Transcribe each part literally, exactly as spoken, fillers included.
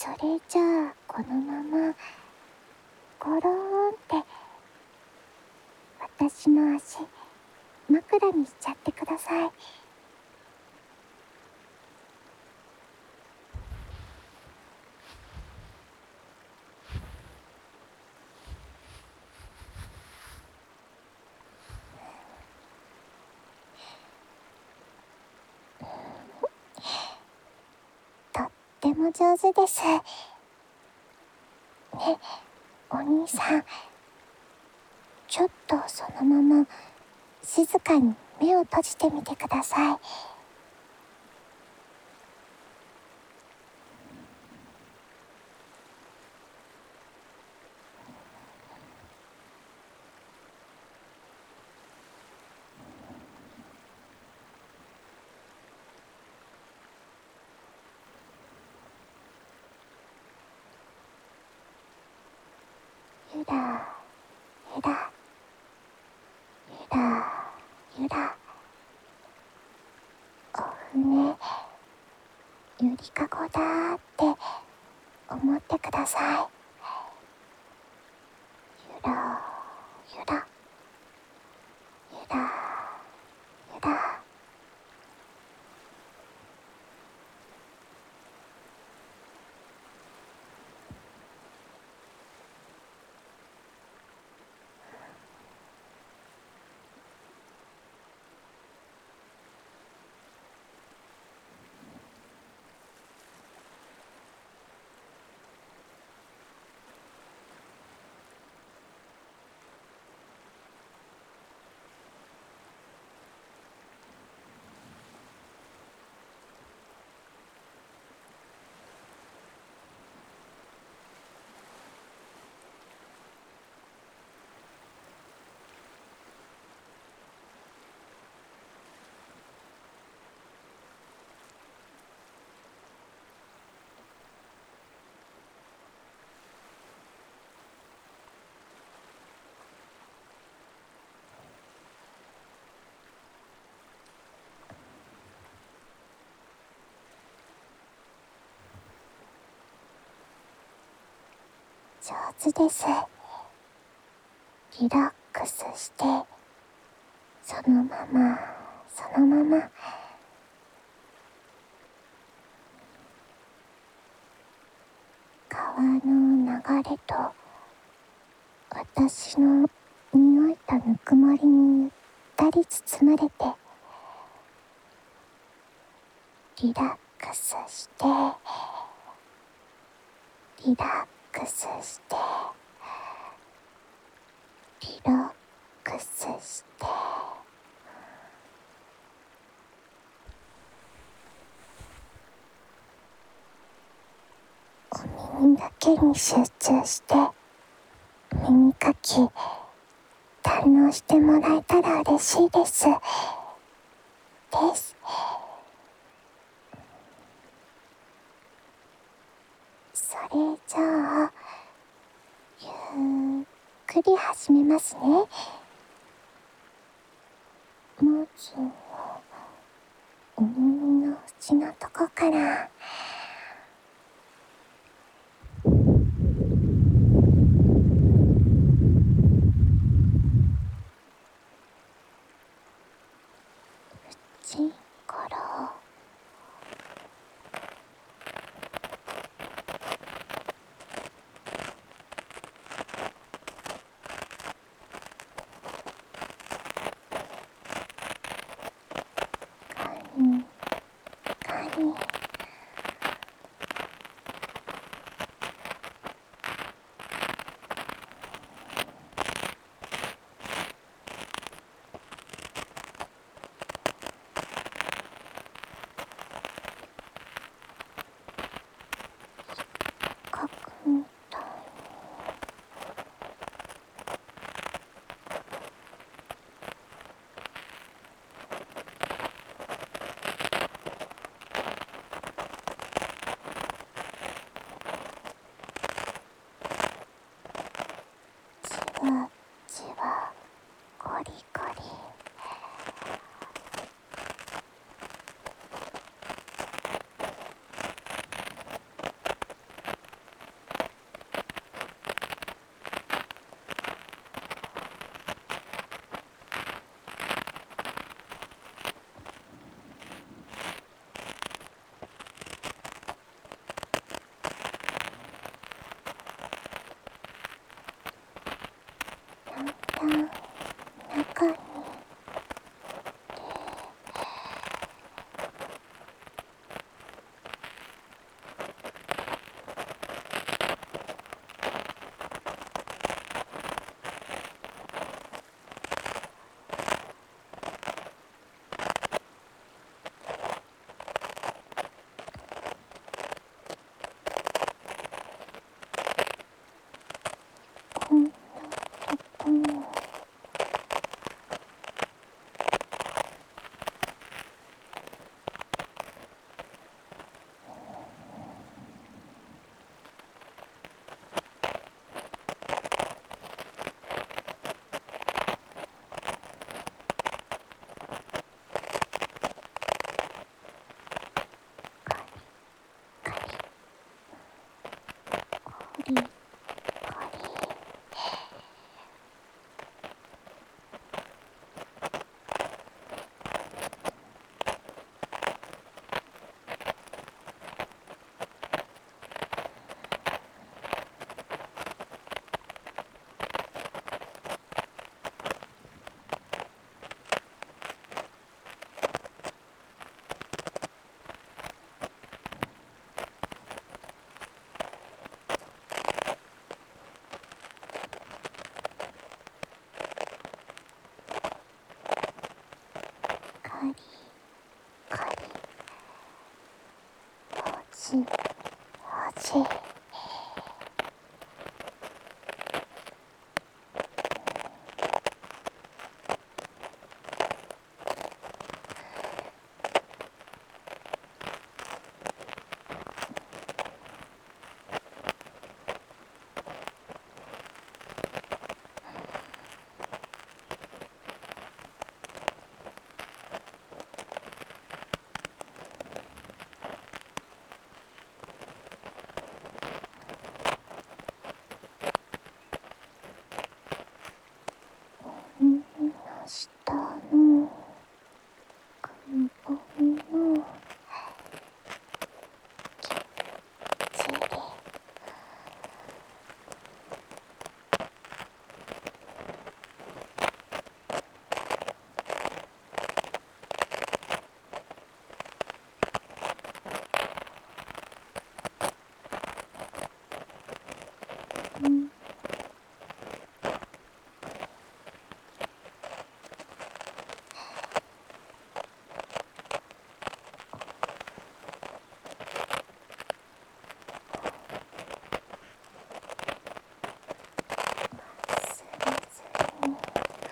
それじゃあこのままゴローンって私の足枕にしちゃってください。とっても上手です。ね、お兄さん、ちょっとそのまま静かに目を閉じてみてください。ゆらゆらゆらゆら、お船ゆりかごだーって思ってください。ゆらゆらゆらゆら。上手です。リラックスして、そのままそのまま川の流れと私の匂いとぬくもりにゆったり包まれて、リラックスしてリラックスしてリラックスして、お耳だけに集中して耳かき堪能してもらえたら嬉しいですですそれじゃあゆっくり始めますね。まずはお耳の縁のとこから。口からカニカニかくみたいにじわじわゴリゴリ。 じ。耳の下のくぼみのきっちりうんスリスリ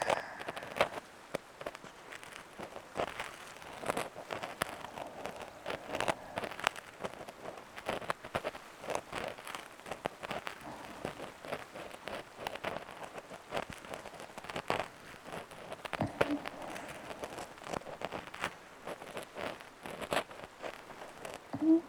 うん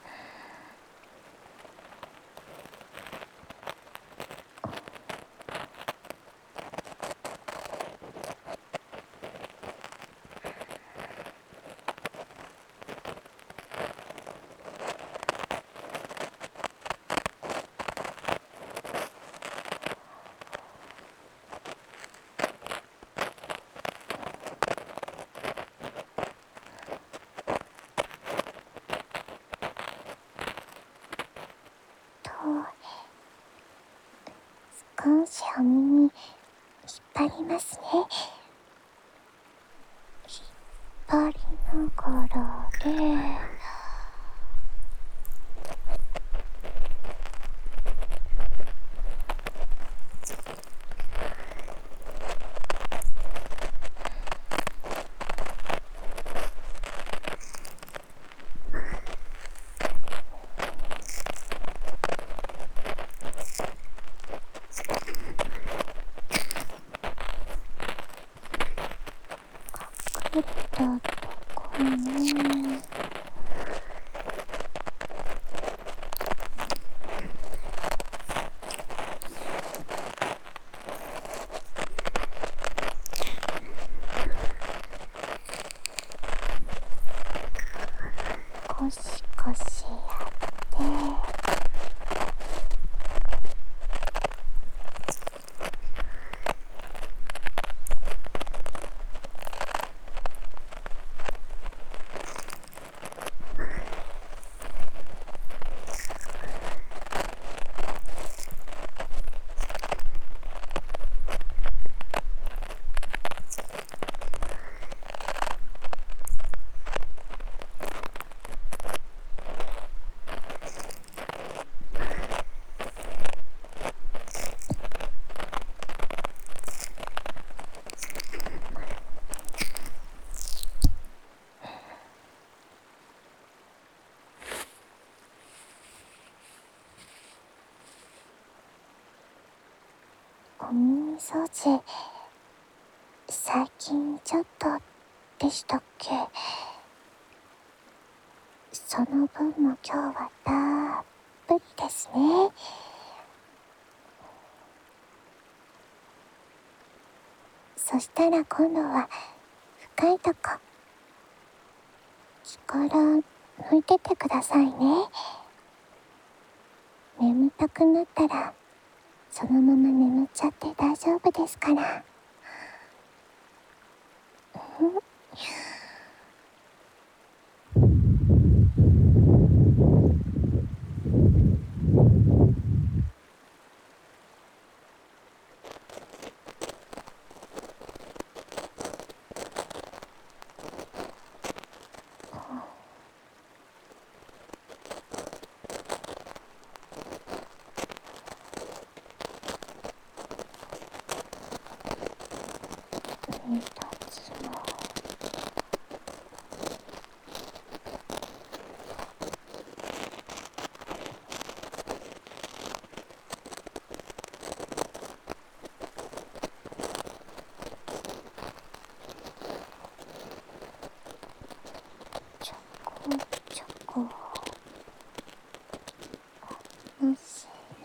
と少しお耳引っ張りますね。引っ張りながらで隠れたとこにゴシゴシやってお耳掃除最近ちょっとでしたっけ。その分も今日はたっぷりですね。そしたら今度は深いとこ力抜いててくださいね。眠たくなったらそのまま眠っちゃって大丈夫ですから。うん楽しいね。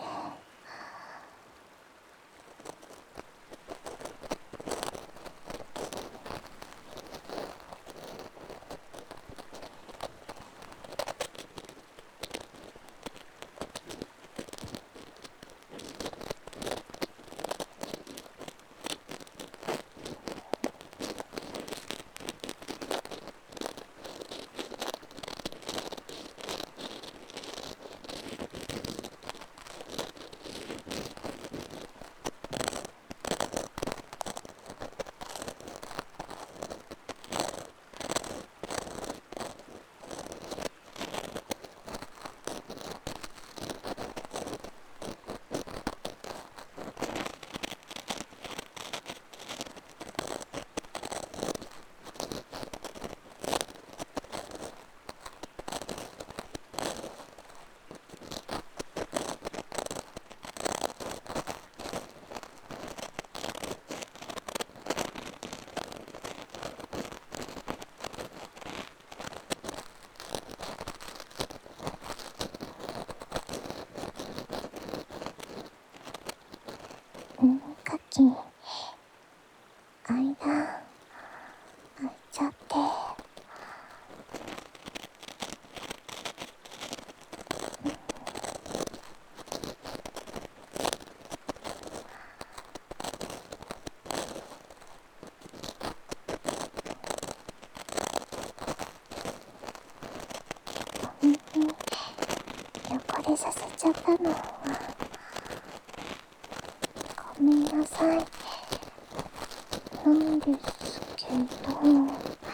耳かき間空いちゃって、お耳汚れさせちゃったのはごめんなさいなんですけど、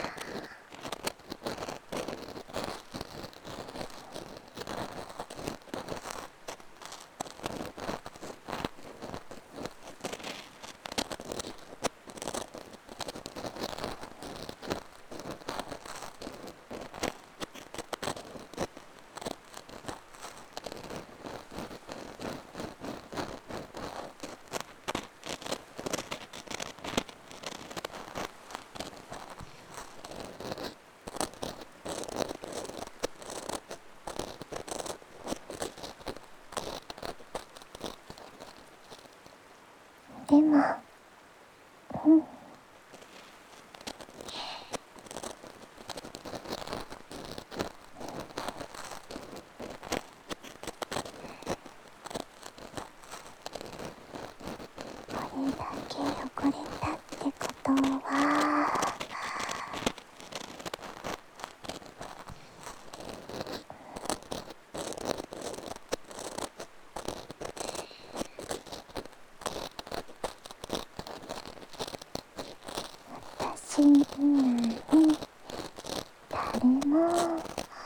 でもうんこれだけ汚れたってことは、私以外に誰も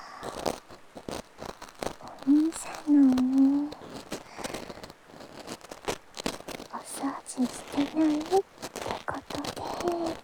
お兄さんの耳お掃除してないってことで、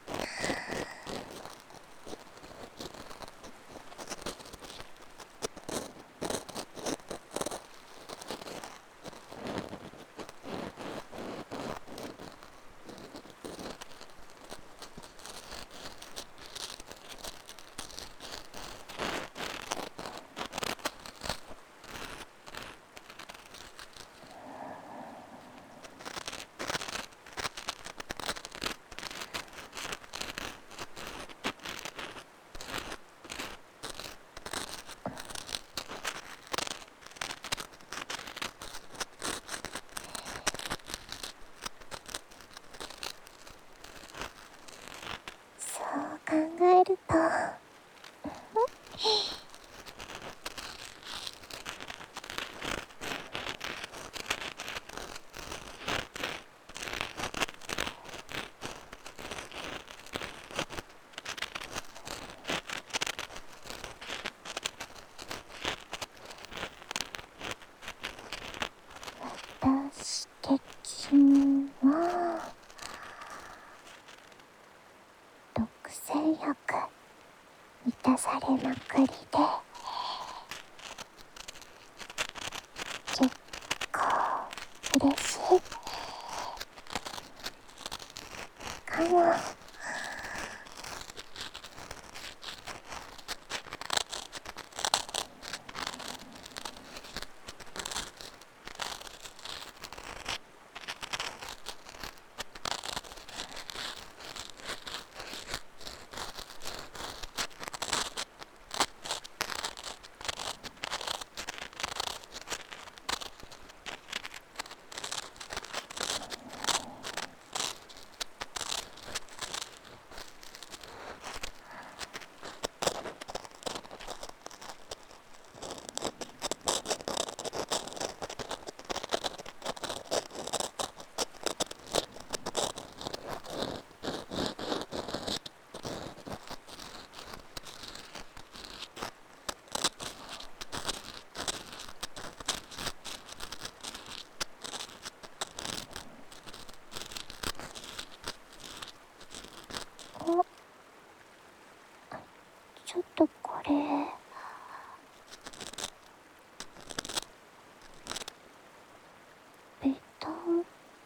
そう考えると私的には毒性欲満たされまくりで、結構嬉しいかも。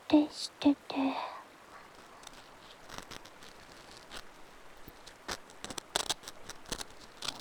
てしてて、うん、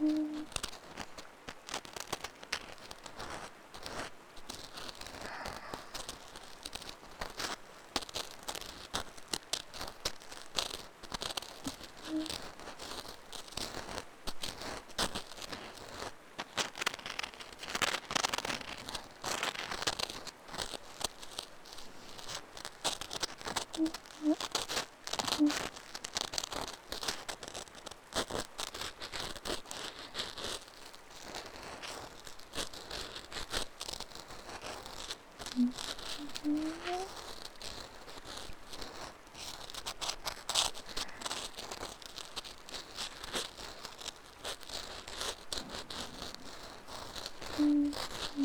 うん、うん、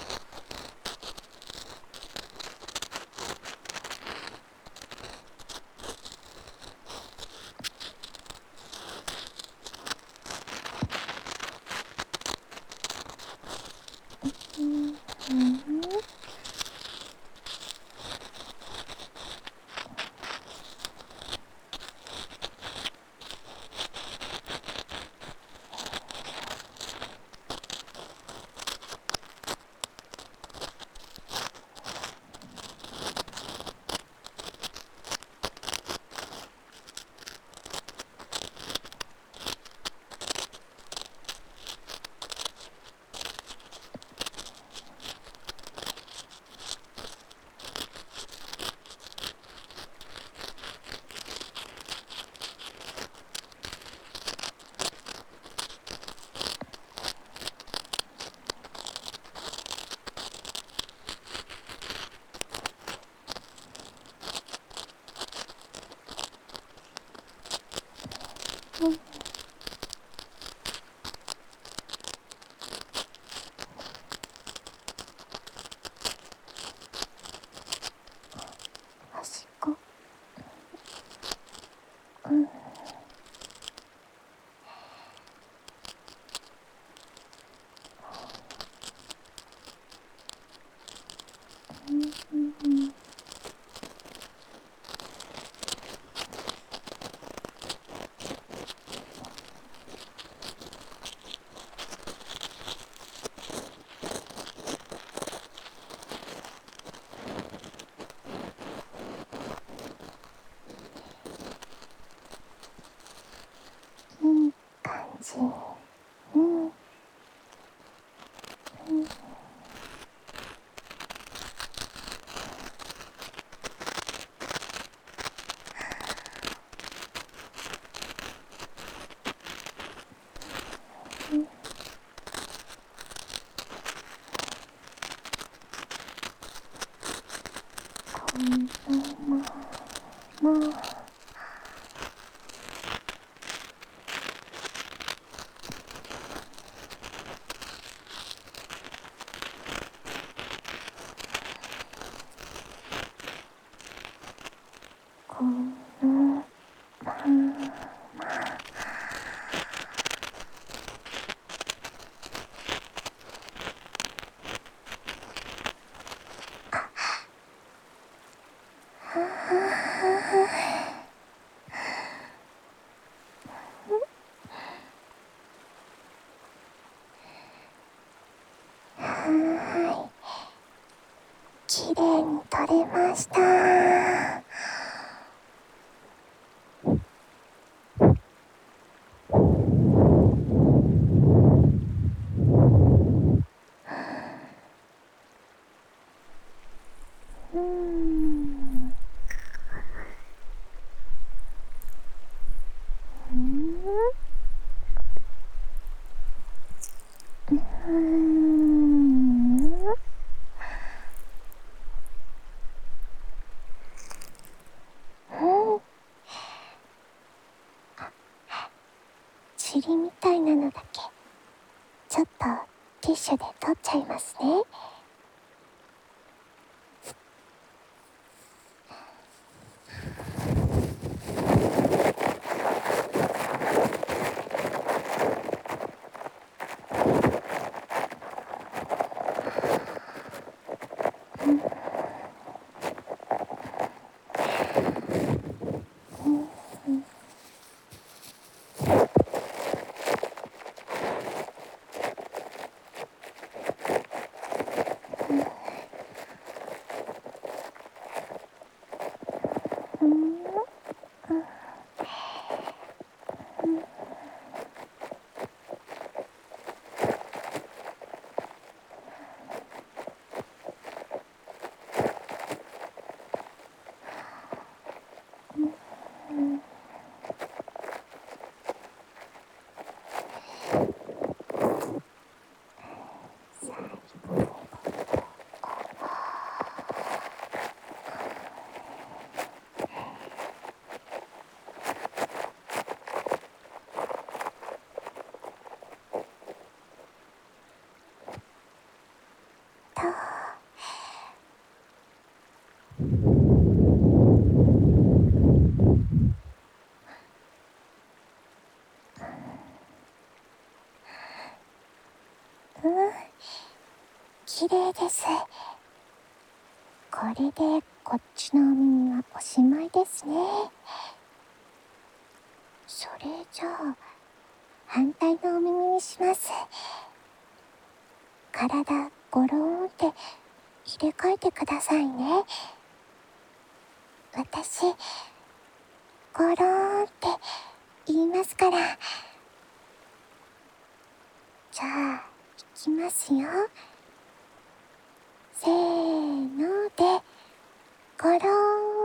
うん、うん、端っこ、うん、うん、うん、いい感じ。うん、うん、うん、こんなまま、このまま、はーい、きれいに取れました。うーん、うん、うーん、うん、塵みたいなのだけちょっとティッシュで取っちゃいますね。 うん、綺麗です。これでこっちのお耳はおしまいですね。それじゃあ反対のお耳にします。体ゴローンって入れ替えてくださいね。私ゴローンって言いますから。じゃあいきますよ。せーのでゴローン。